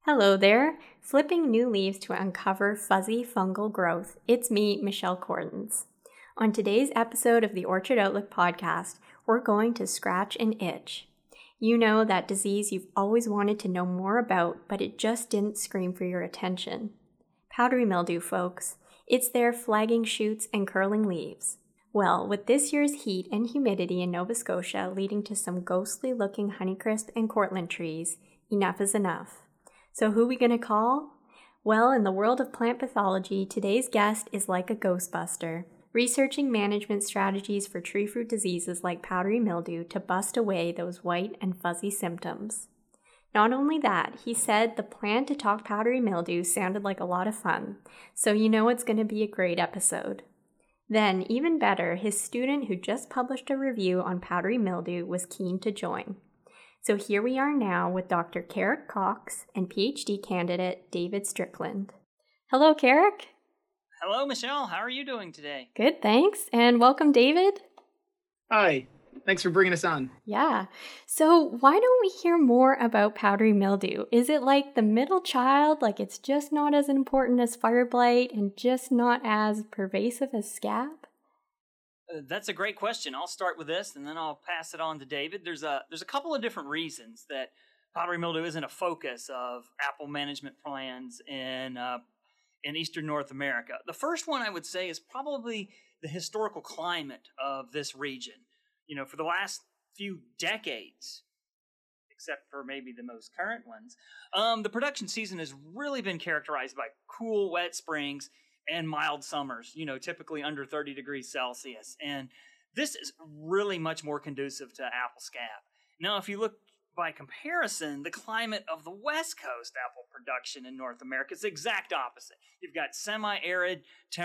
Hello there. Flipping new leaves to uncover fuzzy fungal growth. It's me, Michelle Cordens. On today's episode of the Orchard Outlook podcast, we're going to scratch an itch. You know, that disease you've always wanted to know more about, but it just didn't scream for your attention. Powdery mildew, folks. It's their flagging shoots and curling leaves. Well, with this year's heat and humidity in Nova Scotia leading to some ghostly looking Honeycrisp and Cortland trees, enough is enough. So who are we going to call? Well, in the world of plant pathology, today's guest is like a ghostbuster, researching management strategies for tree fruit diseases like powdery mildew to bust away those white and fuzzy symptoms. Not only that, he said the plan to talk powdery mildew sounded like a lot of fun, so you know it's going to be a great episode. Then, even better, his student who just published a review on powdery mildew was keen to join. So here we are now with Dr. Carrick Cox and PhD candidate David Strickland. Hello, Carrick. Hello, Michelle. How are you doing today? Good, thanks. And welcome, David. Hi. Thanks for bringing us on. Yeah. So why don't we hear more about powdery mildew? Is it like the middle child, like it's just not as important as fire blight and just not as pervasive as scab? That's a great question. I'll start with this, and then I'll pass it on to David. There's a couple of different reasons that powdery mildew isn't a focus of apple management plans in Eastern North America. The first one I would say is probably the historical climate of this region. You know, for the last few decades, except for maybe the most current ones, the production season has really been characterized by cool, wet springs and mild summers, you know, typically under 30 degrees Celsius. And this is really much more conducive to apple scab. Now, if you look by comparison, the climate of the West Coast apple production in North America is the exact opposite. You've got semi-arid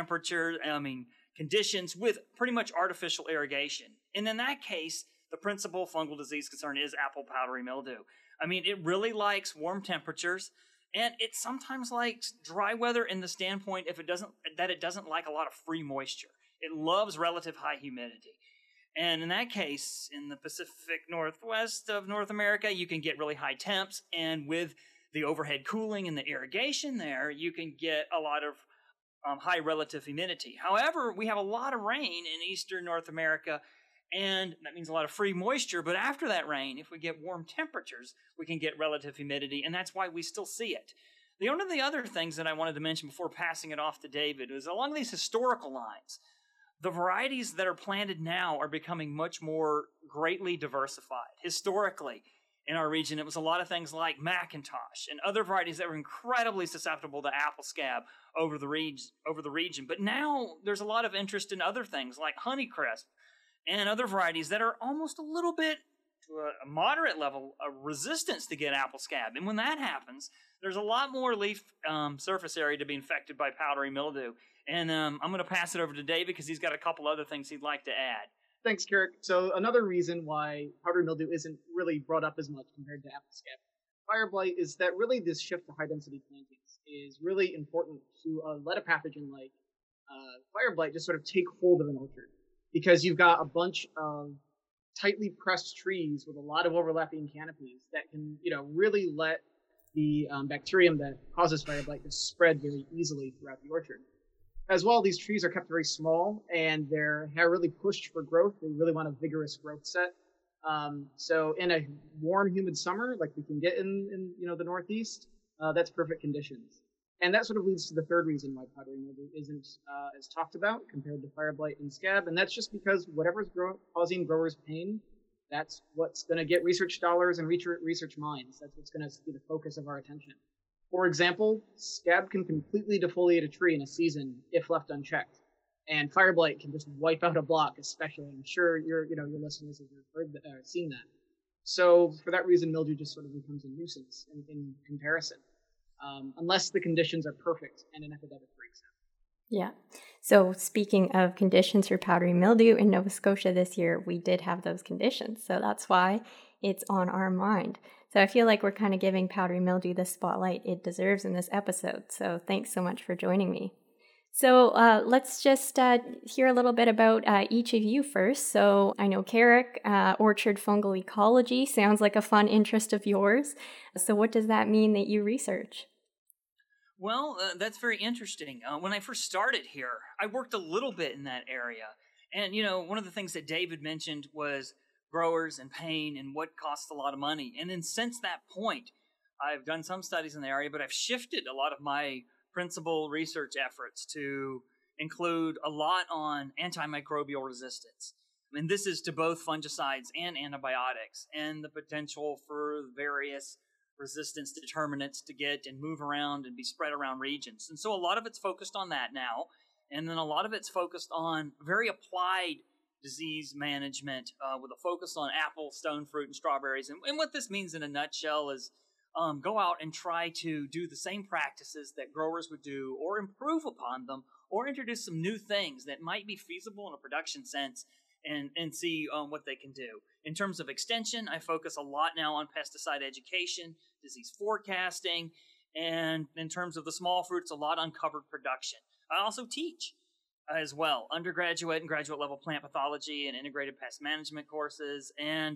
conditions with pretty much artificial irrigation. And in that case, the principal fungal disease concern is apple powdery mildew. I mean, it really likes warm temperatures. And it sometimes likes dry weather in the standpoint it doesn't like a lot of free moisture. It loves relative high humidity. And in that case, in the Pacific Northwest of North America, you can get really high temps. And with the overhead cooling and the irrigation there, you can get a lot of high relative humidity. However, we have a lot of rain in Eastern North America, and that means a lot of free moisture. But after that rain, if we get warm temperatures, we can get relative humidity, and that's why we still see it. One of the other things that I wanted to mention before passing it off to David is along these historical lines, the varieties that are planted now are becoming much more greatly diversified. Historically, in our region, it was a lot of things like Macintosh and other varieties that were incredibly susceptible to apple scab over the region. But now there's a lot of interest in other things like Honeycrisp and other varieties that are almost a little bit, to a moderate level, of resistance to get apple scab. And when that happens, there's a lot more leaf surface area to be infected by powdery mildew. And I'm going to pass it over to David because he's got a couple other things he'd like to add. Thanks, Carrick. So another reason why powdery mildew isn't really brought up as much compared to apple scab, fire blight, is that really this shift to high-density plantings is really important to let a pathogen like fire blight just sort of take hold of an orchard. Because you've got a bunch of tightly pressed trees with a lot of overlapping canopies that can, really let the bacterium that causes fire blight just spread very easily throughout the orchard. As well, these trees are kept very small and they're really pushed for growth. They really want a vigorous growth set. So in a warm, humid summer, like we can get in the Northeast, that's perfect conditions. And that sort of leads to the third reason why powdery mildew isn't as talked about compared to fire blight and scab, and that's just because whatever's causing growers pain, that's what's going to get research dollars and research minds. That's what's going to be the focus of our attention. For example, scab can completely defoliate a tree in a season if left unchecked, and fire blight can just wipe out a block. Especially, I'm sure your listeners have seen that. So for that reason, mildew just sort of becomes a nuisance in comparison. Unless the conditions are perfect and an epidemic breaks out. Yeah. So speaking of conditions for powdery mildew in Nova Scotia this year, we did have those conditions. So that's why it's on our mind. So I feel like we're kind of giving powdery mildew the spotlight it deserves in this episode. So thanks so much for joining me. So let's just hear a little bit about each of you first. So I know Carrick, orchard fungal ecology sounds like a fun interest of yours. So what does that mean that you research? Well, that's very interesting. When I first started here, I worked a little bit in that area. And, one of the things that David mentioned was growers and pain and what costs a lot of money. And then since that point, I've done some studies in the area, but I've shifted a lot of my principal research efforts to include a lot on antimicrobial resistance. I mean, this is to both fungicides and antibiotics, and the potential for various resistance determinants to get and move around and be spread around regions. And so a lot of it's focused on that now. And then a lot of it's focused on very applied disease management with a focus on apple, stone fruit, and strawberries. And what this means in a nutshell is go out and try to do the same practices that growers would do or improve upon them or introduce some new things that might be feasible in a production sense and see what they can do. In terms of extension, I focus a lot now on pesticide education, disease forecasting, and in terms of the small fruits, a lot on covered production. I also teach as well, undergraduate and graduate level plant pathology and integrated pest management courses. And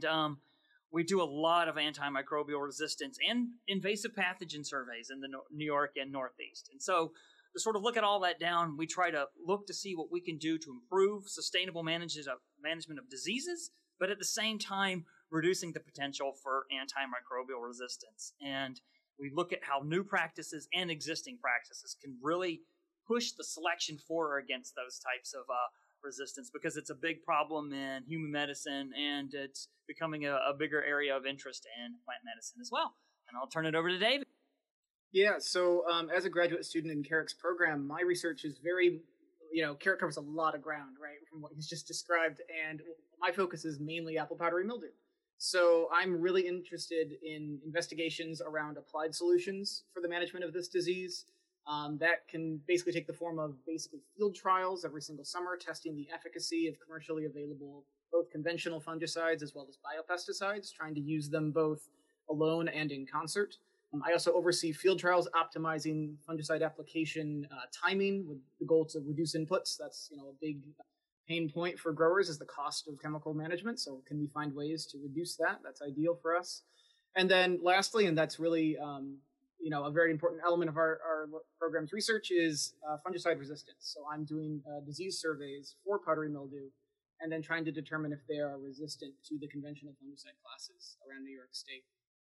we do a lot of antimicrobial resistance and invasive pathogen surveys in the New York and Northeast. And so to sort of look at all that down, we try to look to see what we can do to improve sustainable management of diseases, but at the same time, reducing the potential for antimicrobial resistance. And we look at how new practices and existing practices can really push the selection for or against those types of resistance, because it's a big problem in human medicine and it's becoming a bigger area of interest in plant medicine as well. And I'll turn it over to David. Yeah, so as a graduate student in Carrick's program, my research is very, Carrick covers a lot of ground, right, from what he's just described, and my focus is mainly apple powdery mildew. So I'm really interested in investigations around applied solutions for the management of this disease. That can basically take the form of field trials every single summer, testing the efficacy of commercially available both conventional fungicides as well as biopesticides, trying to use them both alone and in concert. I also oversee field trials optimizing fungicide application timing with the goal to reduce inputs. That's a big pain point for growers is the cost of chemical management. So can we find ways to reduce that? That's ideal for us. And then lastly, and that's really a very important element of our program's research is fungicide resistance. So I'm doing disease surveys for powdery mildew and then trying to determine if they are resistant to the conventional fungicide classes around New York State.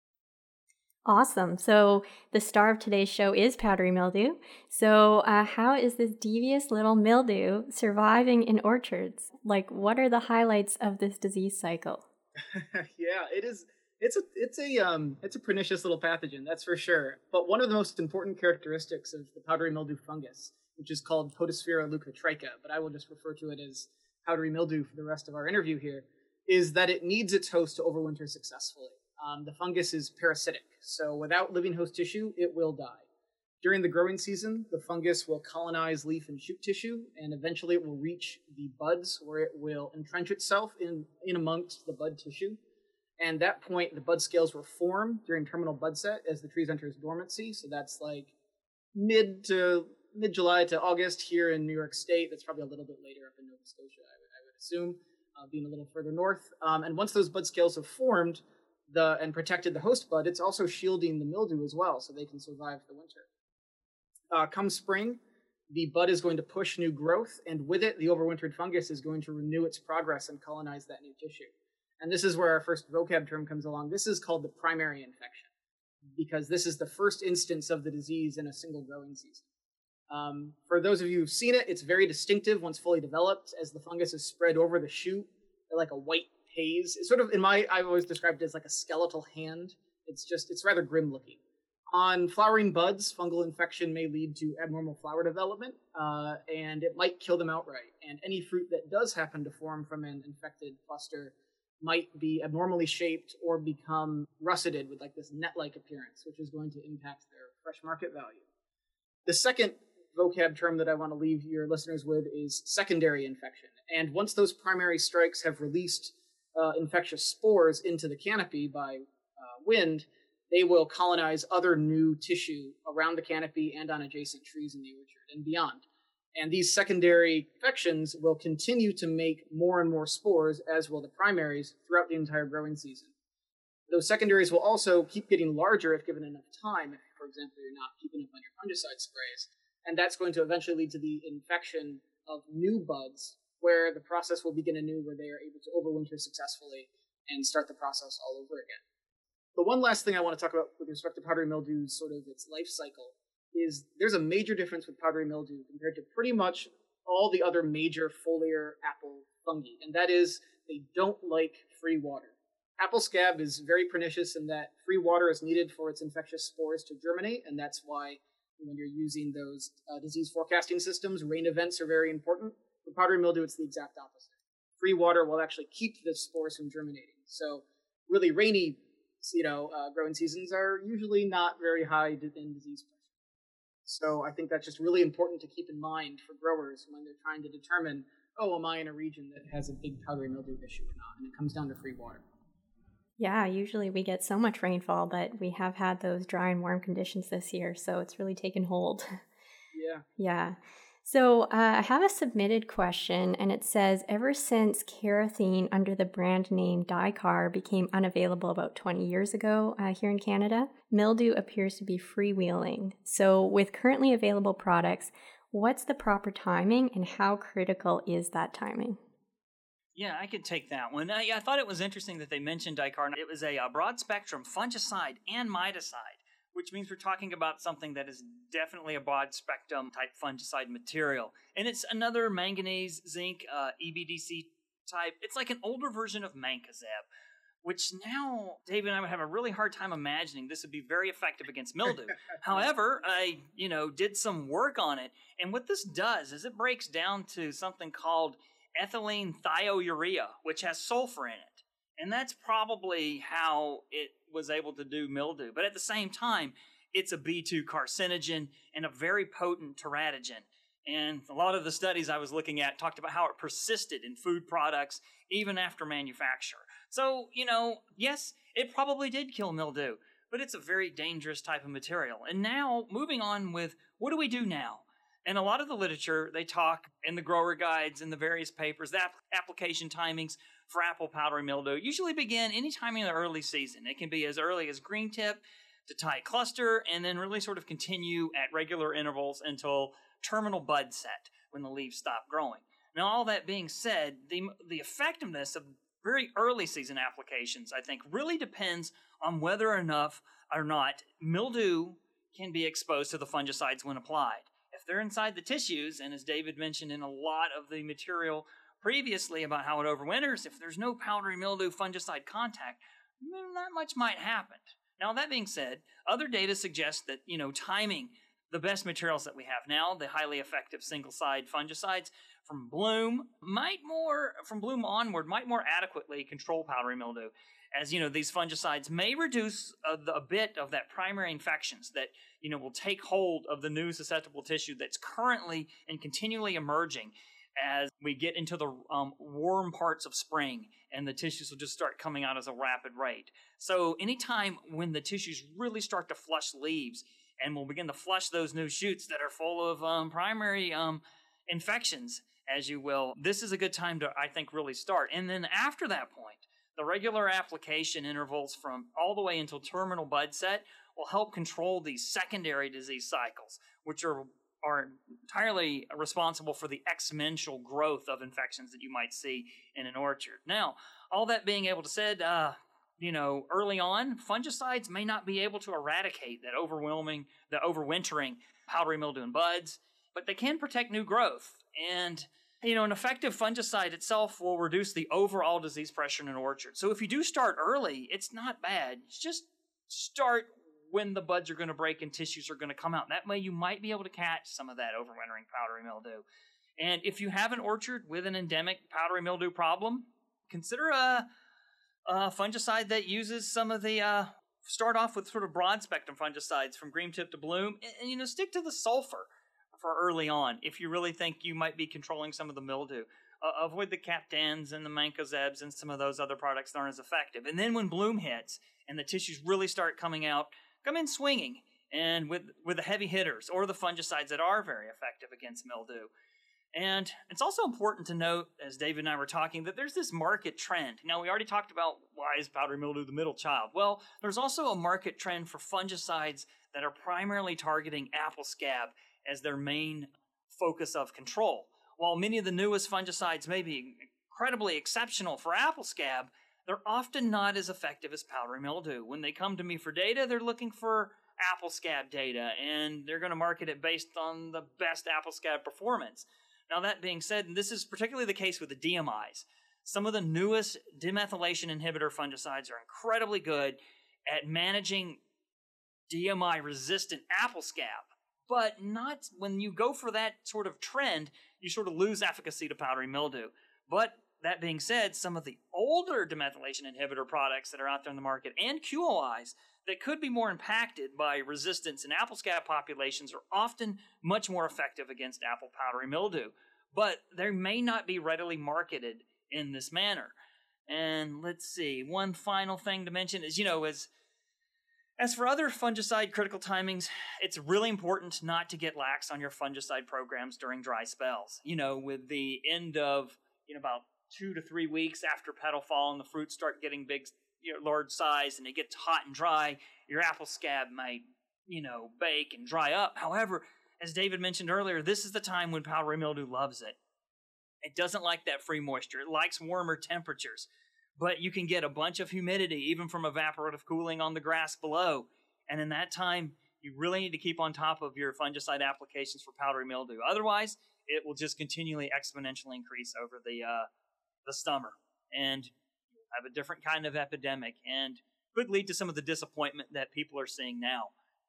Awesome. So the star of today's show is powdery mildew. So how is this devious little mildew surviving in orchards? Like, what are the highlights of this disease cycle? Yeah, it is. It's a pernicious little pathogen, that's for sure. But one of the most important characteristics of the powdery mildew fungus, which is called Potosphaera leucotricha, but I will just refer to it as powdery mildew for the rest of our interview here, is that it needs its host to overwinter successfully. The fungus is parasitic, so without living host tissue, it will die. During the growing season, the fungus will colonize leaf and shoot tissue, and eventually it will reach the buds, where it will entrench itself in amongst the bud tissue. And at that point, the bud scales will form during terminal bud set as the trees enters dormancy. So that's like mid-July to August here in New York State. That's probably a little bit later up in Nova Scotia, I would assume, being a little further north. And once those bud scales have formed and protected the host bud, it's also shielding the mildew as well, so they can survive the winter. Come spring, the bud is going to push new growth, and with it, the overwintered fungus is going to renew its progress and colonize that new tissue. And this is where our first vocab term comes along. This is called the primary infection, because this is the first instance of the disease in a single growing season. For those of you who've seen it, it's very distinctive once fully developed, as the fungus is spread over the shoot like a white haze. It's sort of, I've always described it as like a skeletal hand. It's rather grim looking. On flowering buds, fungal infection may lead to abnormal flower development, and it might kill them outright. And any fruit that does happen to form from an infected cluster might be abnormally shaped or become russeted with like this net-like appearance, which is going to impact their fresh market value. The second vocab term that I want to leave your listeners with is secondary infection. And once those primary strikes have released infectious spores into the canopy by wind, they will colonize other new tissue around the canopy and on adjacent trees in the orchard and beyond. And these secondary infections will continue to make more and more spores, as will the primaries, throughout the entire growing season. Those secondaries will also keep getting larger if given enough time, if, for example, you're not keeping up on your fungicide sprays. And that's going to eventually lead to the infection of new buds, where the process will begin anew, where they are able to overwinter successfully and start the process all over again. The one last thing I want to talk about with respect to powdery mildew, sort of its life cycle, is there's a major difference with powdery mildew compared to pretty much all the other major foliar apple fungi, and that is they don't like free water. Apple scab is very pernicious in that free water is needed for its infectious spores to germinate, and that's why when you're using those disease forecasting systems, rain events are very important. For powdery mildew, it's the exact opposite. Free water will actually keep the spores from germinating. So really rainy growing seasons are usually not very high in disease pressure. So I think that's just really important to keep in mind for growers when they're trying to determine, am I in a region that has a big powdery mildew issue or not? And it comes down to free water. Yeah, usually we get so much rainfall, but we have had those dry and warm conditions this year, so it's really taken hold. Yeah. Yeah. So I have a submitted question, and it says, ever since Kerathene under the brand name Dicar became unavailable about 20 years ago here in Canada, mildew appears to be freewheeling. So with currently available products, what's the proper timing and how critical is that timing? Yeah, I could take that one. I thought it was interesting that they mentioned Dicar. It was a broad-spectrum fungicide and miticide, which means we're talking about something that is definitely a broad-spectrum type fungicide material. And it's another manganese, zinc, EBDC type. It's like an older version of mancozeb, which now David and I would have a really hard time imagining this would be very effective against mildew. However, I, did some work on it. And what this does is it breaks down to something called ethylene thiourea, which has sulfur in it. And that's probably how it was able to do mildew. But at the same time, it's a B2 carcinogen and a very potent teratogen. And a lot of the studies I was looking at talked about how it persisted in food products even after manufacture. So, yes, it probably did kill mildew, but it's a very dangerous type of material. And now, moving on with what do we do now? And a lot of the literature, they talk in the grower guides and the various papers, the application timings for apple powdery mildew usually begin anytime in the early season. It can be as early as green tip to tight cluster, and then really sort of continue at regular intervals until terminal bud set, when the leaves stop growing. Now, all that being said, the effectiveness of very early season applications, I think, really depends on whether or not mildew can be exposed to the fungicides when applied. If they're inside the tissues, and as David mentioned in a lot of the material previously about how it overwinters, if there's no powdery mildew fungicide contact, not much might happen. Now, that being said, other data suggests that, timing the best materials that we have now, the highly effective single-side fungicides from Bloom onward might more adequately control powdery mildew. As these fungicides may reduce a bit of that primary infections that will take hold of the new susceptible tissue that's currently and continually emerging as we get into the warm parts of spring, and the tissues will just start coming out at a rapid rate. So anytime when the tissues really start to flush leaves, and we'll begin to flush those new shoots that are full of primary infections, as you will, this is a good time to, I think, really start. And then after that point, the regular application intervals from all the way until terminal bud set will help control these secondary disease cycles, which are entirely responsible for the exponential growth of infections that you might see in an orchard. Now, all that being able to said, early on, fungicides may not be able to eradicate the overwintering powdery mildew in buds, but they can protect new growth. And an effective fungicide itself will reduce the overall disease pressure in an orchard. So if you do start early, it's not bad. Just start when the buds are going to break and tissues are going to come out. That way you might be able to catch some of that overwintering powdery mildew. And if you have an orchard with an endemic powdery mildew problem, consider a fungicide that uses some of the, start off with sort of broad spectrum fungicides from green tip to bloom, and stick to the sulfur for early on if you really think you might be controlling some of the mildew. Avoid the Captans and the mancozebs and some of those other products that aren't as effective. And then when bloom hits and the tissues really start coming out, come in swinging and with the heavy hitters or the fungicides that are very effective against mildew. And it's also important to note, as David and I were talking, that there's this market trend. Now, we already talked about why is powdery mildew the middle child. Well, there's also a market trend for fungicides that are primarily targeting apple scab as their main focus of control. While many of the newest fungicides may be incredibly exceptional for apple scab, they're often not as effective as powdery mildew. When they come to me for data, they're looking for apple scab data, and they're going to market it based on the best apple scab performance. Now, that being said, and this is particularly the case with the DMIs, some of the newest demethylation inhibitor fungicides are incredibly good at managing DMI-resistant apple scab, but not when you go for that sort of trend, you sort of lose efficacy to powdery mildew. But that being said, some of the older demethylation inhibitor products that are out there in the market and QOIs that could be more impacted by resistance in apple scab populations are often much more effective against apple powdery mildew, but they may not be readily marketed in this manner. And let's see, one final thing to mention is, as for other fungicide critical timings, it's really important not to get lax on your fungicide programs during dry spells. With the end of, about 2 to 3 weeks after petal fall and the fruits start getting big, large size, and it gets hot and dry, your apple scab might, bake and dry up. However, as David mentioned earlier, this is the time when powdery mildew loves it. It doesn't like that free moisture. It likes warmer temperatures. But you can get a bunch of humidity, even from evaporative cooling on the grass below. And in that time, you really need to keep on top of your fungicide applications for powdery mildew. Otherwise, it will just continually exponentially increase over the summer. And have a different kind of epidemic, and could lead to some of the disappointment that people are seeing now.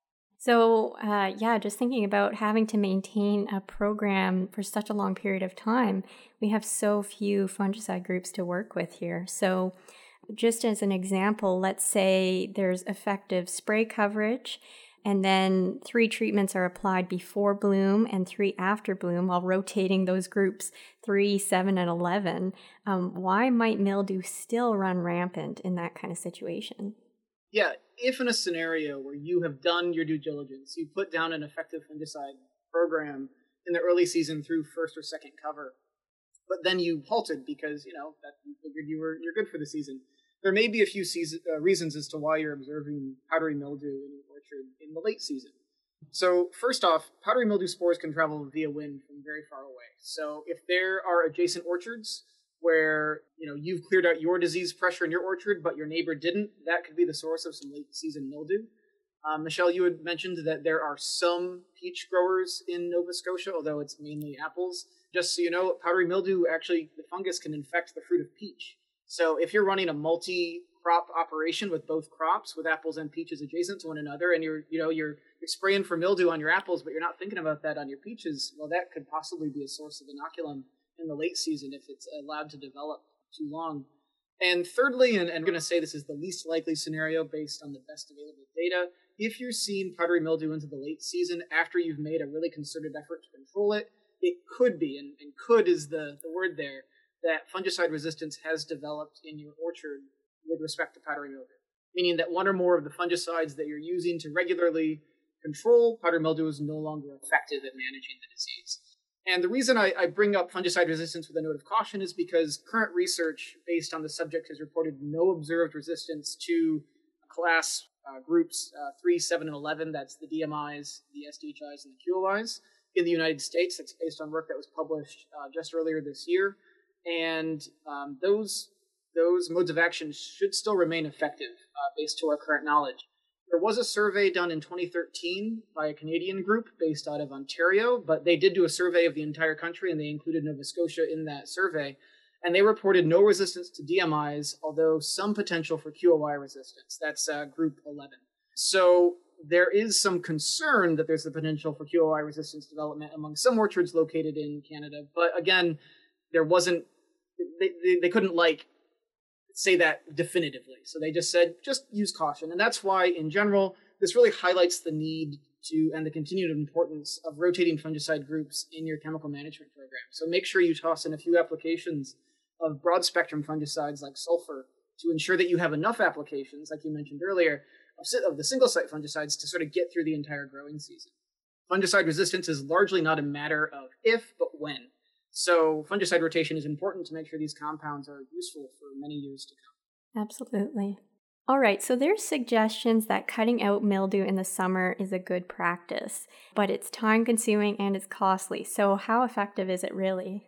So, just thinking about having to maintain a program for such a long period of time, we have so few fungicide groups to work with here. So, just as an example, let's say there's effective spray coverage, and then 3 treatments are applied before bloom and 3 after bloom while rotating those groups 3, 7, and 11. Why might mildew still run rampant in that kind of situation? Yeah, if in a scenario where you have done your due diligence, you put down an effective fungicide program in the early season through first or second cover, but then you halted because, that you figured you're good for the season, there may be a few reasons as to why you're observing powdery mildew in your orchard in the late season. So first off, powdery mildew spores can travel via wind from very far away. So if there are adjacent orchards where you've cleared out your disease pressure in your orchard, but your neighbor didn't, that could be the source of some late season mildew. Michelle, you had mentioned that there are some peach growers in Nova Scotia, although it's mainly apples. Just so you know, powdery mildew, actually, the fungus can infect the fruit of peach. So if you're running a multi-crop operation with both crops, with apples and peaches adjacent to one another, and you're spraying for mildew on your apples, but you're not thinking about that on your peaches, well, that could possibly be a source of inoculum in the late season if it's allowed to develop too long. And thirdly, and I'm going to say this is the least likely scenario based on the best available data, if you're seeing powdery mildew into the late season after you've made a really concerted effort to control it, it could be, and could is the word there, that fungicide resistance has developed in your orchard with respect to powdery mildew, meaning that one or more of the fungicides that you're using to regularly control powdery mildew is no longer effective at managing the disease. And the reason I bring up fungicide resistance with a note of caution is because current research based on the subject has reported no observed resistance to class groups 3, 7, and 11, that's the DMIs, the SDHIs, and the QOIs, in the United States. That's based on work that was published just earlier this year. And those modes of action should still remain effective based to our current knowledge. There was a survey done in 2013 by a Canadian group based out of Ontario, but they did do a survey of the entire country, and they included Nova Scotia in that survey. And they reported no resistance to DMIs, although some potential for QOI resistance. That's group 11. So there is some concern that there's the potential for QOI resistance development among some orchards located in Canada. But again, there wasn't, they couldn't say that definitively. So they just said, just use caution. And that's why, in general, this really highlights the need to, and the continued importance of rotating fungicide groups in your chemical management program. So make sure you toss in a few applications of broad spectrum fungicides like sulfur to ensure that you have enough applications, like you mentioned earlier, of the single site fungicides to sort of get through the entire growing season. Fungicide resistance is largely not a matter of if, but when. So fungicide rotation is important to make sure these compounds are useful for many years to come. Absolutely. All right, so there's suggestions that cutting out mildew in the summer is a good practice, but it's time consuming and it's costly. So how effective is it really?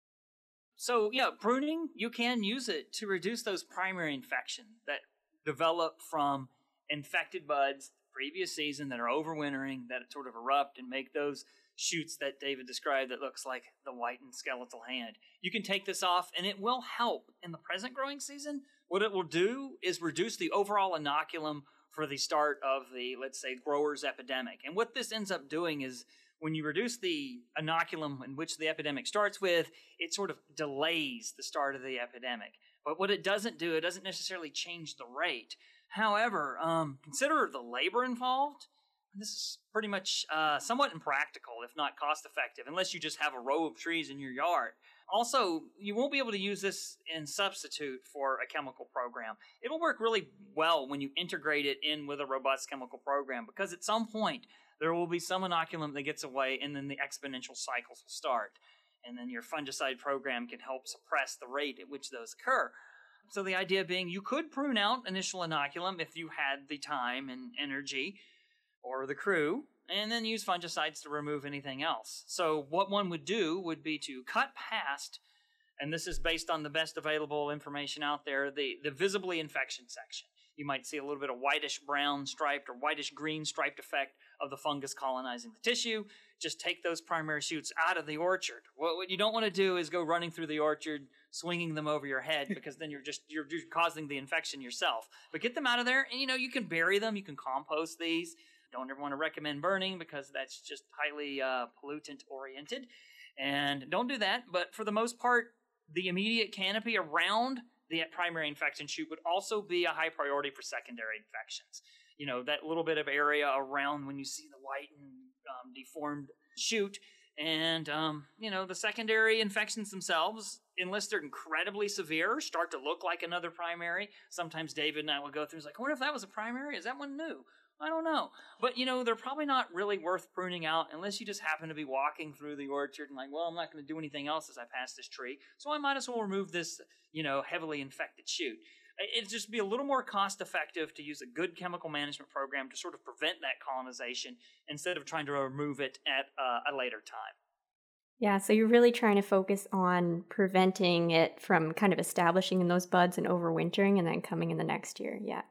So, yeah, pruning, you can use it to reduce those primary infections that develop from infected buds previous season that are overwintering, that sort of erupt and make those shoots that David described that looks like the whitened skeletal hand. You can take this off and it will help in the present growing season. What it will do is reduce the overall inoculum for the start of the, let's say, growers epidemic. And what this ends up doing is when you reduce the inoculum in which the epidemic starts with, it sort of delays the start of the epidemic. But what it doesn't do, it doesn't necessarily change the rate. However, consider the labor involved. This is pretty much somewhat impractical, if not cost effective, unless you just have a row of trees in your yard. Also, you won't be able to use this in substitute for a chemical program. It'll work really well when you integrate it in with a robust chemical program, because at some point there will be some inoculum that gets away and then the exponential cycles will start. And then your fungicide program can help suppress the rate at which those occur. So the idea being you could prune out initial inoculum if you had the time and energy or the crew, and then use fungicides to remove anything else. So what one would do would be to cut past, and this is based on the best available information out there, the visibly infection section. You might see a little bit of whitish brown striped or whitish green striped effect of the fungus colonizing the tissue. Just take those primary shoots out of the orchard. What you don't want to do is go running through the orchard, swinging them over your head, because then you're causing the infection yourself. But get them out of there, and you can bury them, you can compost these. Don't ever want to recommend burning because that's just highly pollutant oriented, and don't do that. But for the most part, the immediate canopy around the primary infection shoot would also be a high priority for secondary infections. That little bit of area around when you see the white and deformed shoot, and the secondary infections themselves, unless they're incredibly severe, start to look like another primary. Sometimes David and I will go through, it's like, I wonder if that was a primary. Is that one new? I don't know. But, they're probably not really worth pruning out unless you just happen to be walking through the orchard and like, well, I'm not going to do anything else as I pass this tree, so I might as well remove this, heavily infected shoot. It'd just be a little more cost effective to use a good chemical management program to sort of prevent that colonization instead of trying to remove it at a later time. Yeah, so you're really trying to focus on preventing it from kind of establishing in those buds and overwintering and then coming in the next year. Yeah.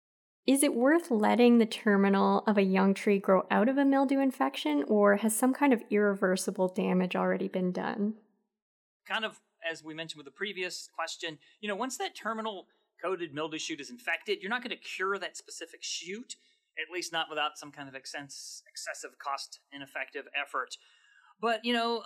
Is it worth letting the terminal of a young tree grow out of a mildew infection, or has some kind of irreversible damage already been done? Kind of, as we mentioned with the previous question, once that terminal coated mildew shoot is infected, you're not going to cure that specific shoot, at least not without some kind of excessive cost ineffective effort. But,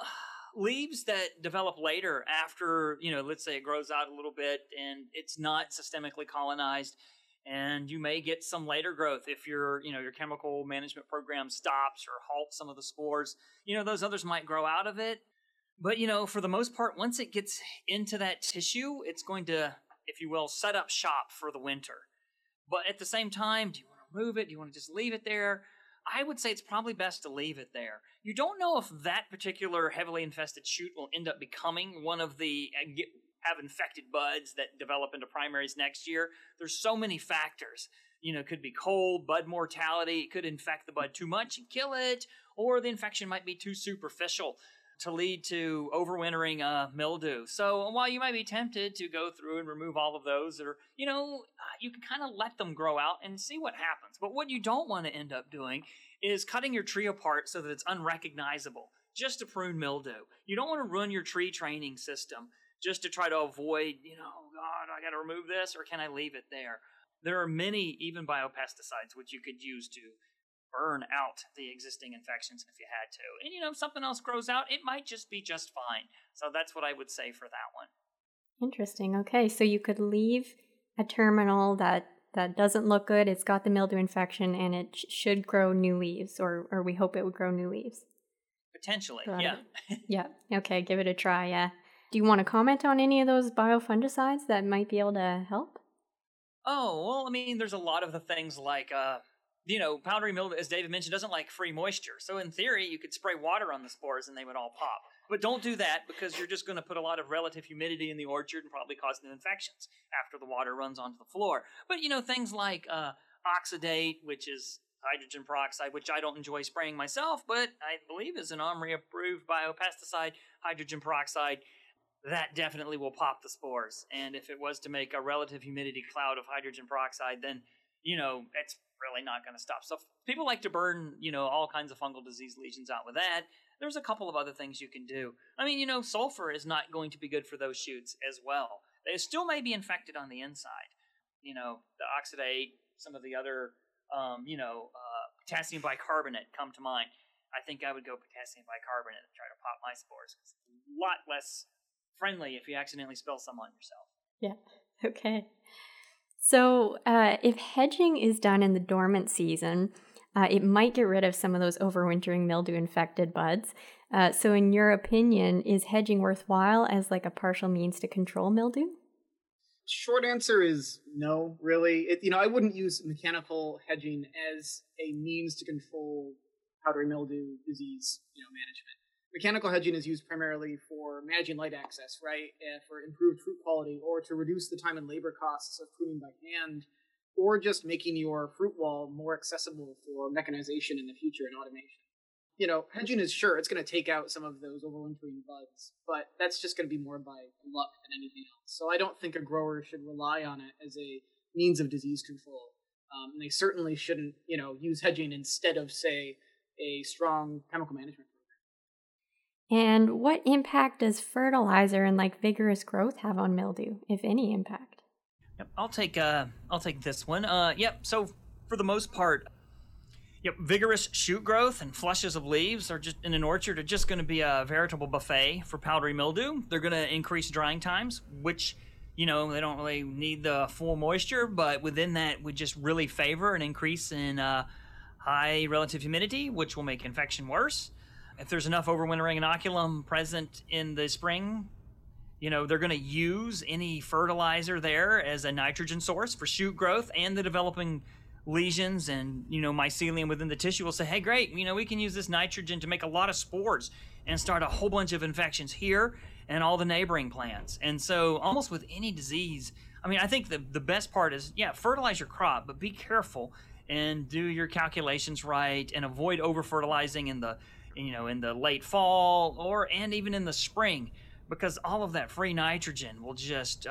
leaves that develop later after, let's say it grows out a little bit and it's not systemically colonized, and you may get some later growth if your chemical management program stops or halts some of the spores. Those others might grow out of it. But, for the most part, once it gets into that tissue, it's going to, if you will, set up shop for the winter. But at the same time, do you want to remove it? Do you want to just leave it there? I would say it's probably best to leave it there. You don't know if that particular heavily infested shoot will end up becoming one of the have infected buds that develop into primaries next year. There's so many factors. It could be cold, bud mortality. It could infect the bud too much and kill it, or the infection might be too superficial to lead to overwintering mildew. So while you might be tempted to go through and remove all of those, or, you can kind of let them grow out and see what happens. But what you don't want to end up doing is cutting your tree apart so that it's unrecognizable, just to prune mildew. You don't want to ruin your tree training system just to try to avoid, God, I got to remove this, or can I leave it there? There are many, even biopesticides, which you could use to burn out the existing infections if you had to. And, if something else grows out, it might just be just fine. So that's what I would say for that one. Interesting. Okay, so you could leave a terminal that doesn't look good. It's got the mildew infection, and it should grow new leaves, or we hope it would grow new leaves. Potentially, yeah. Yeah. Okay, give it a try, yeah. Do you want to comment on any of those biofungicides that might be able to help? Oh, well, there's a lot of the things like powdery mildew, as David mentioned, doesn't like free moisture. So in theory, you could spray water on the spores and they would all pop. But don't do that because you're just going to put a lot of relative humidity in the orchard and probably cause new infections after the water runs onto the floor. But, things like oxidate, which is hydrogen peroxide, which I don't enjoy spraying myself, but I believe is an OMRI-approved biopesticide, hydrogen peroxide, that definitely will pop the spores. And if it was to make a relative humidity cloud of hydrogen peroxide, then, it's really not going to stop. So people like to burn, all kinds of fungal disease lesions out with that. There's a couple of other things you can do. I mean, sulfur is not going to be good for those shoots as well. They still may be infected on the inside. The oxidate, some of the other, potassium bicarbonate come to mind. I think I would go potassium bicarbonate and try to pop my spores. It's a lot less friendly if you accidentally spill some on yourself. Yeah, okay. So if hedging is done in the dormant season, it might get rid of some of those overwintering mildew-infected buds. So in your opinion, is hedging worthwhile as like a partial means to control mildew? Short answer is no, really. I wouldn't use mechanical hedging as a means to control powdery mildew disease, management. Mechanical hedging is used primarily for managing light access, right? For improved fruit quality, or to reduce the time and labor costs of pruning by hand, or just making your fruit wall more accessible for mechanization in the future and automation. Hedging is it's going to take out some of those overwintering buds, but that's just going to be more by luck than anything else. So I don't think a grower should rely on it as a means of disease control. And they certainly shouldn't, use hedging instead of, say, a strong chemical management program. And what impact does fertilizer and vigorous growth have on mildew, if any impact? Yep, I'll take this one. So for the most part, vigorous shoot growth and flushes of leaves are just in an orchard are just going to be a veritable buffet for powdery mildew. They're going to increase drying times, which, they don't really need the full moisture, but within that would just really favor an increase in high relative humidity, which will make infection worse. If there's enough overwintering inoculum present in the spring, they're going to use any fertilizer there as a nitrogen source for shoot growth, and the developing lesions and mycelium within the tissue will say, hey, great, we can use this nitrogen to make a lot of spores and start a whole bunch of infections here and all the neighboring plants. And so almost with any disease, I think the best part is fertilize your crop, but be careful and do your calculations right and avoid over fertilizing in the late fall and even in the spring, because all of that free nitrogen will just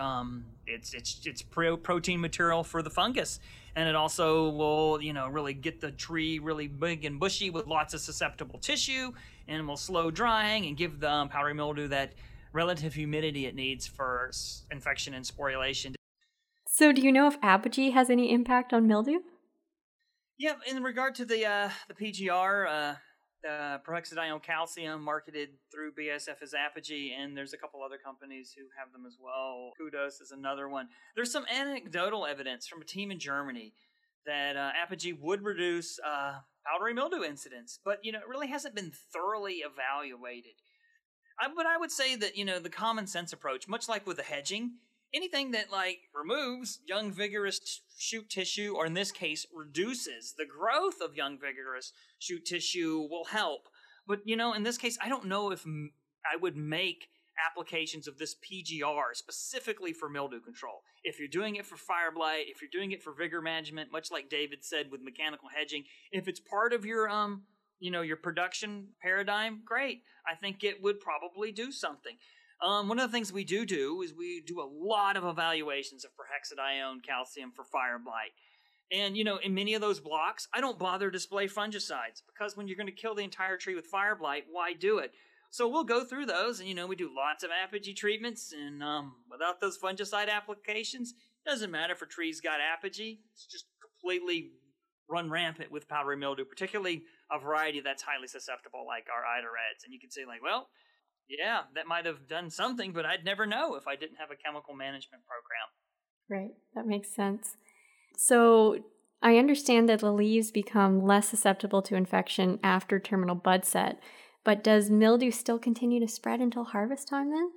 it's protein material for the fungus. And it also will, really get the tree really big and bushy with lots of susceptible tissue, and will slow drying and give the powdery mildew that relative humidity it needs for infection and sporulation. So do you know if apogee has any impact on mildew? Yeah, in regard to the PGR, peroxidine calcium, marketed through BASF as Apogee, and there's a couple other companies who have them as well. Kudos is another one. There's some anecdotal evidence from a team in Germany that Apogee would reduce powdery mildew incidence, but it really hasn't been thoroughly evaluated. But I would say that the common sense approach, much like with the hedging, anything that removes young vigorous shoot tissue, or in this case reduces the growth of young vigorous shoot tissue, will help. But in this case, I don't know if I would make applications of this PGR specifically for mildew control. If you're doing it for fire blight, if you're doing it for vigor management, much like David said with mechanical hedging, if it's part of your your production paradigm, great. I think it would probably do something. One of the things we do is we do a lot of evaluations of perhexadione calcium for fire blight. And, in many of those blocks, I don't bother to display fungicides, because when you're going to kill the entire tree with fire blight, why do it? So we'll go through those, and, we do lots of apogee treatments, and without those fungicide applications, it doesn't matter if a tree's got apogee. It's just completely run rampant with powdery mildew, particularly a variety that's highly susceptible like our Ida Reds. And you can say, well, yeah, that might have done something, but I'd never know if I didn't have a chemical management program. Right, that makes sense. So I understand that the leaves become less susceptible to infection after terminal bud set, but does mildew still continue to spread until harvest time then?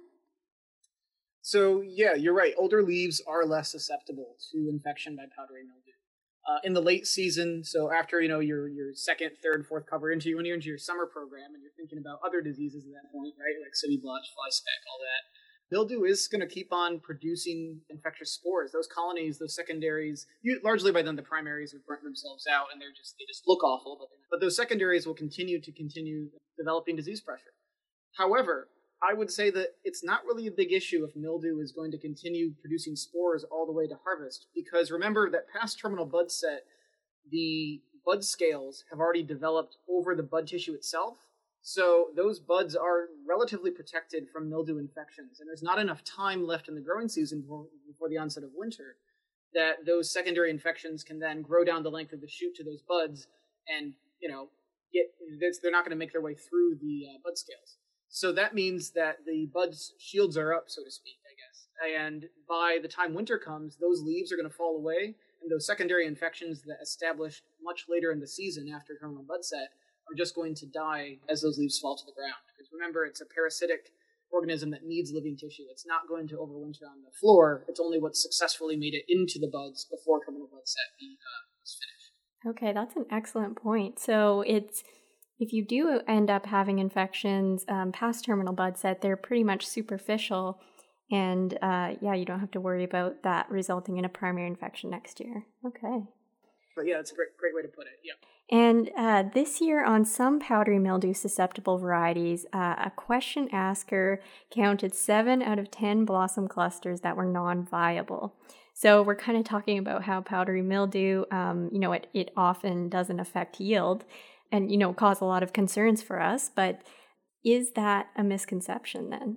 So yeah, you're right. Older leaves are less susceptible to infection by powdery mildew. in the late season. So after your second, third, fourth cover when you're into your summer program and you're thinking about other diseases at that point, right? Like sooty blotch, fly speck, all that. Mildew is going to keep on producing infectious spores. Those colonies, those secondaries, largely by then the primaries have burnt themselves out and they just look awful. But those secondaries will continue developing disease pressure. However, I would say that it's not really a big issue if mildew is going to continue producing spores all the way to harvest, because remember that past terminal bud set, the bud scales have already developed over the bud tissue itself. So those buds are relatively protected from mildew infections, and there's not enough time left in the growing season before the onset of winter that those secondary infections can then grow down the length of the shoot to those buds, and they're not going to make their way through the bud scales. So that means that the bud's shields are up, so to speak, I guess. And by the time winter comes, those leaves are going to fall away, and those secondary infections that established much later in the season after terminal bud set are just going to die as those leaves fall to the ground. Because remember, it's a parasitic organism that needs living tissue. It's not going to overwinter on the floor. It's only what successfully made it into the buds before terminal bud set was finished. Okay, that's an excellent point. So if you do end up having infections past terminal bud set, they're pretty much superficial, and you don't have to worry about that resulting in a primary infection next year. Okay. But yeah, it's a great way to put it. Yeah. And this year, on some powdery mildew susceptible varieties, a question asker counted 7 out of 10 blossom clusters that were non-viable. So we're kind of talking about how powdery mildew, it often doesn't affect yield and, cause a lot of concerns for us. But is that a misconception then?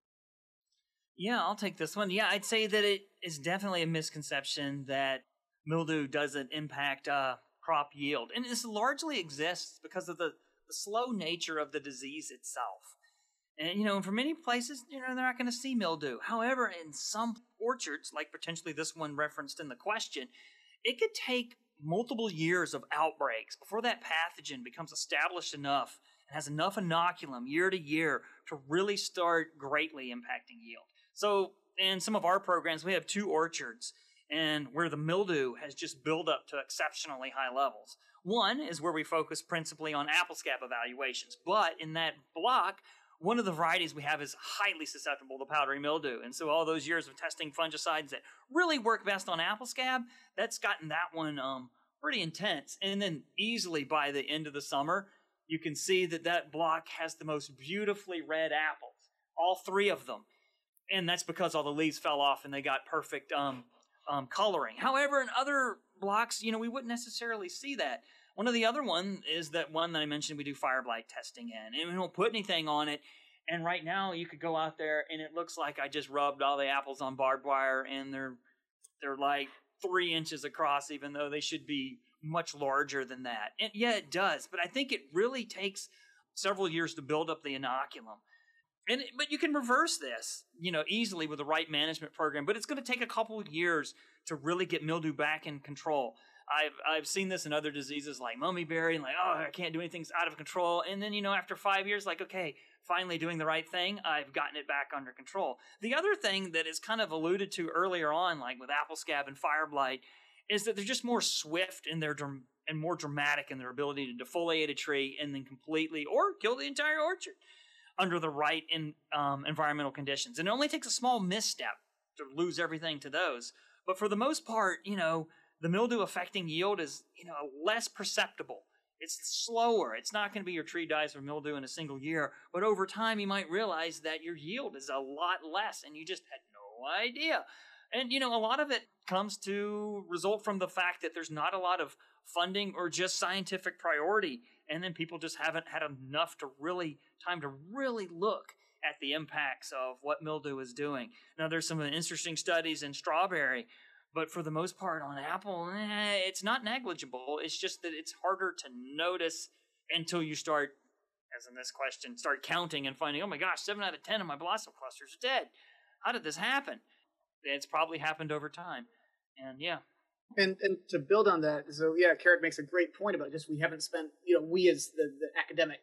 Yeah, I'll take this one. Yeah, I'd say that it is definitely a misconception that mildew doesn't impact crop yield. And this largely exists because of the slow nature of the disease itself. And, for many places, they're not going to see mildew. However, in some orchards, like potentially this one referenced in the question, it could take multiple years of outbreaks before that pathogen becomes established enough and has enough inoculum year to year to really start greatly impacting yield. So in some of our programs, we have 2 orchards and where the mildew has just built up to exceptionally high levels. One is where we focus principally on apple scab evaluations, but in that block, one of the varieties we have is highly susceptible to powdery mildew. And so all those years of testing fungicides that really work best on apple scab, that's gotten that one pretty intense. And then easily by the end of the summer, you can see that block has the most beautifully red apples, all 3 of them. And that's because all the leaves fell off and they got perfect coloring. However, in other blocks, we wouldn't necessarily see that. One of the other one is that one that I mentioned we do fire blight testing in, and we don't put anything on it. And right now you could go out there and it looks like I just rubbed all the apples on barbed wire and they're like 3 inches across, even though they should be much larger than that. And yeah, it does. But I think it really takes several years to build up the inoculum. But you can reverse this, easily with the right management program. But it's going to take a couple of years to really get mildew back in control. I've seen this in other diseases like mummyberry, and I can't do anything, it's out of control. And then, after 5 years, okay, finally doing the right thing, I've gotten it back under control. The other thing that is kind of alluded to earlier on, like with apple scab and fire blight, is that they're just more swift and more dramatic in their ability to defoliate a tree and then completely or kill the entire orchard under the right environmental conditions. And it only takes a small misstep to lose everything to those. But for the most part, the mildew affecting yield is, less perceptible. It's slower. It's not going to be your tree dies from mildew in a single year. But over time, you might realize that your yield is a lot less and you just had no idea. And, a lot of it comes to result from the fact that there's not a lot of funding or just scientific priority. And then people just haven't had enough time to really look at the impacts of what mildew is doing. Now, there's some interesting studies in strawberry, but for the most part on apple, it's not negligible. It's just that it's harder to notice until you start, as in this question, start counting and finding, oh my gosh, 7 out of 10 of my blossom clusters are dead. How did this happen? It's probably happened over time. And yeah. And to build on that, so yeah, Carrick makes a great point about just we haven't spent, we as the academic,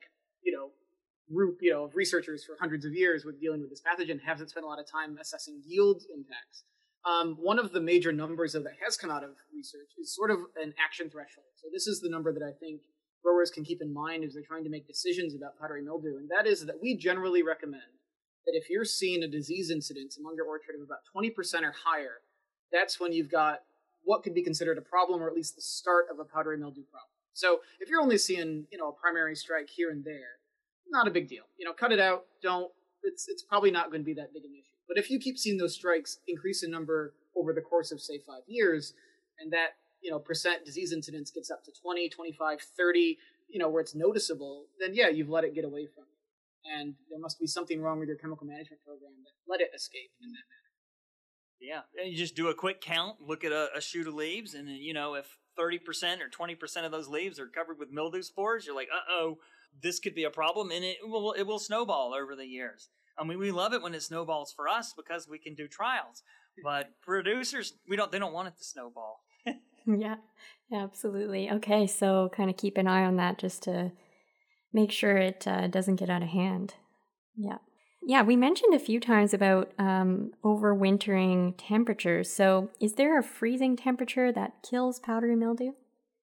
group, of researchers for hundreds of years with dealing with this pathogen haven't spent a lot of time assessing yield impacts. One of the major numbers that has come out of research is sort of an action threshold. So this is the number that I think growers can keep in mind as they're trying to make decisions about powdery mildew, and that is that we generally recommend that if you're seeing a disease incidence among your orchard of about 20% or higher, that's when you've got what could be considered a problem, or at least the start of a powdery mildew problem. So if you're only seeing, a primary strike here and there, not a big deal. Cut it out. Don't. It's probably not going to be that big an issue. But if you keep seeing those strikes increase in number over the course of, say, 5 years, and that, percent disease incidence gets up to 20, 25, 30, where it's noticeable, then yeah, you've let it get away from you. And there must be something wrong with your chemical management program that let it escape in that manner. Yeah, and you just do a quick count, look at a shoot of leaves, and then, if 30% or 20% of those leaves are covered with mildew spores, you're like, uh-oh, this could be a problem, and it will snowball over the years. I mean, we love it when it snowballs for us because we can do trials, but producers, they don't want it to snowball. Yeah, absolutely. Okay, so kind of keep an eye on that just to make sure it doesn't get out of hand. Yeah. Yeah, we mentioned a few times about overwintering temperatures. So is there a freezing temperature that kills powdery mildew?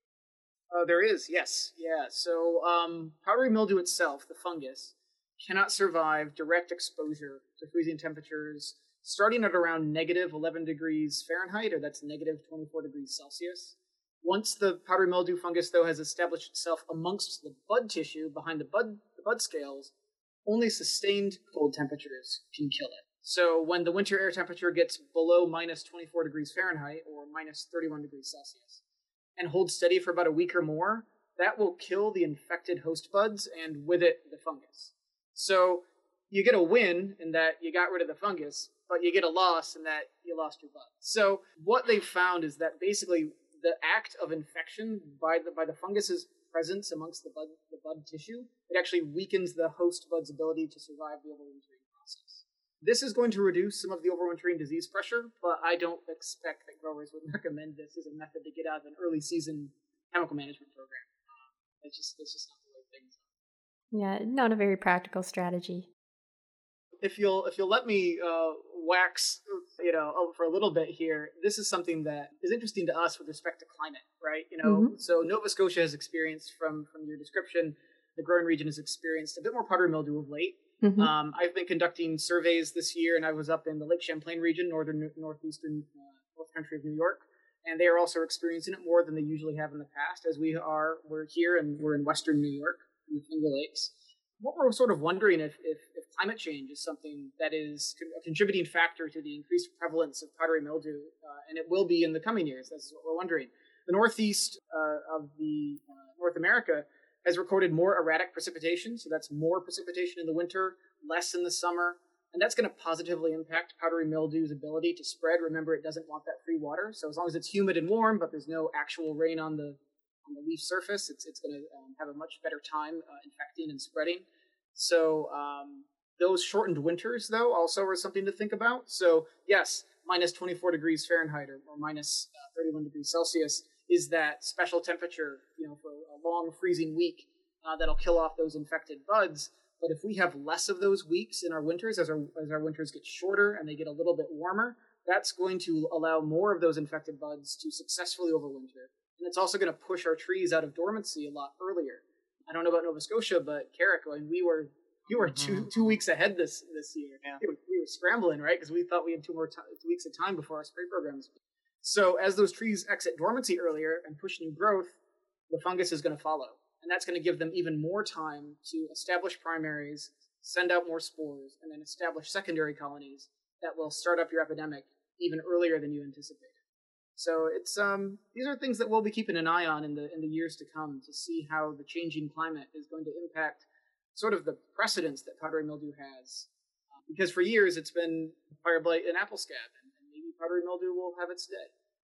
There is, yes. Yeah, so powdery mildew itself, the fungus, cannot survive direct exposure to freezing temperatures starting at around negative 11 degrees Fahrenheit, or that's negative 24 degrees Celsius. Once the powdery mildew fungus, though, has established itself amongst the bud tissue behind the bud scales, only sustained cold temperatures can kill it. So when the winter air temperature gets below minus 24 degrees Fahrenheit, or minus 31 degrees Celsius, and holds steady for about a week or more, that will kill the infected host buds, and with it, the fungus. So you get a win in that you got rid of the fungus, but you get a loss in that you lost your buds. So what they've found is that basically the act of infection by the fungus's presence amongst the bud tissue, it actually weakens the host bud's ability to survive the overwintering process. This is going to reduce some of the overwintering disease pressure, but I don't expect that growers would recommend this as a method to get out of an early season chemical management program. It's just not the way things are. Yeah, not a very practical strategy. If you'll let me wax, for a little bit here, this is something that is interesting to us with respect to climate, right? So Nova Scotia has experienced, from your description, the growing region has experienced a bit more powdery mildew of late. Mm-hmm. I've been conducting surveys this year, and I was up in the Lake Champlain region, northeastern North Country of New York, and they are also experiencing it more than they usually have in the past, as we're here and we're in western New York, in the Finger Lakes. What we're sort of wondering if climate change is something that is a contributing factor to the increased prevalence of powdery mildew, and it will be in the coming years. That's what we're wondering. The northeast of the North America has recorded more erratic precipitation, so that's more precipitation in the winter, less in the summer, and that's going to positively impact powdery mildew's ability to spread. Remember, it doesn't want that free water, so as long as it's humid and warm, but there's no actual rain on the leaf surface, it's going to have a much better time infecting and spreading. So those shortened winters, though, also are something to think about. So yes, minus 24 degrees Fahrenheit or minus 31 degrees Celsius is that special temperature, for a long freezing week that'll kill off those infected buds. But if we have less of those weeks in our winters, as our winters get shorter and they get a little bit warmer, that's going to allow more of those infected buds to successfully overwinter. And it's also going to push our trees out of dormancy a lot earlier. I don't know about Nova Scotia, but Carrick, we were 2 weeks ahead this year. Yeah. We were scrambling, right? Because we thought we had 2 weeks of time before our spray programs. So as those trees exit dormancy earlier and push new growth, the fungus is going to follow. And that's going to give them even more time to establish primaries, send out more spores, and then establish secondary colonies that will start up your epidemic even earlier than you anticipated. So it's these are things that we'll be keeping an eye on in the years to come to see how the changing climate is going to impact sort of the precedence that powdery mildew has. Because for years it's been fire blight and apple scab, and maybe powdery mildew will have its day.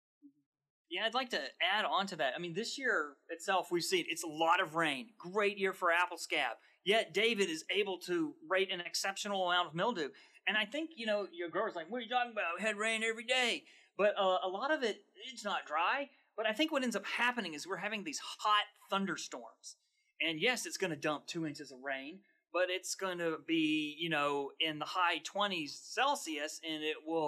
Yeah, I'd like to add on to that. I mean, this year itself, we've seen it's a lot of rain. Great year for apple scab. Yet David is able to rate an exceptional amount of mildew. And I think, your growers like, what are you talking about? We had rain every day. But a lot of it's not dry. But I think what ends up happening is we're having these hot thunderstorms. And yes, it's going to dump 2 inches of rain, but it's going to be, in the high 20s Celsius, and it will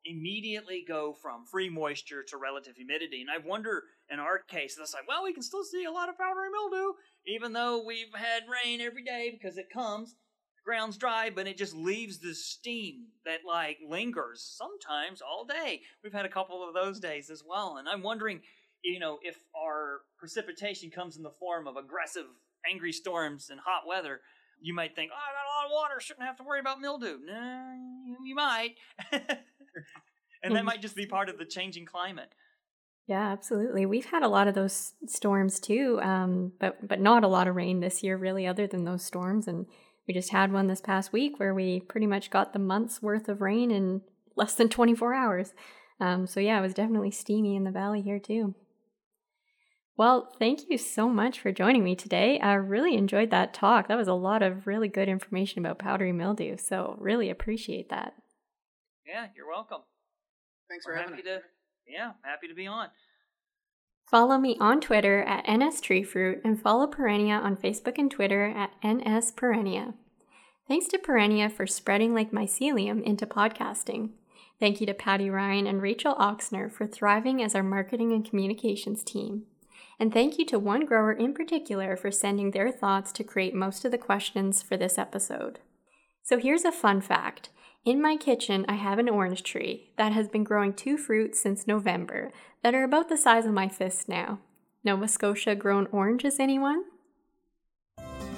immediately go from free moisture to relative humidity. And I wonder, in our case, it's like, well, we can still see a lot of powdery mildew, even though we've had rain every day because it comes. The ground's dry, but it just leaves this steam that, like, lingers sometimes all day. We've had a couple of those days as well. And I'm wondering, if our precipitation comes in the form of aggressive, angry storms and hot weather, you might think, I got a lot of water, shouldn't have to worry about mildew. No, you might. And that might just be part of the changing climate. Yeah, absolutely. We've had a lot of those storms too, but not a lot of rain this year, really, other than those storms. And we just had one this past week where we pretty much got the month's worth of rain in less than 24 hours. So yeah, it was definitely steamy in the valley here too. Well, thank you so much for joining me today. I really enjoyed that talk. That was a lot of really good information about powdery mildew, so really appreciate that. Yeah, you're welcome. Thanks for having us. Happy to be on. Follow me on Twitter at NSTreeFruit and follow Perennia on Facebook and Twitter at NSPerennia. Thanks to Perennia for spreading like mycelium into podcasting. Thank you to Patty Ryan and Rachel Oxner for thriving as our marketing and communications team. And thank you to one grower in particular for sending their thoughts to create most of the questions for this episode. So here's a fun fact. In my kitchen, I have an orange tree that has been growing 2 fruits since November that are about the size of my fist now. Nova Scotia grown oranges, anyone?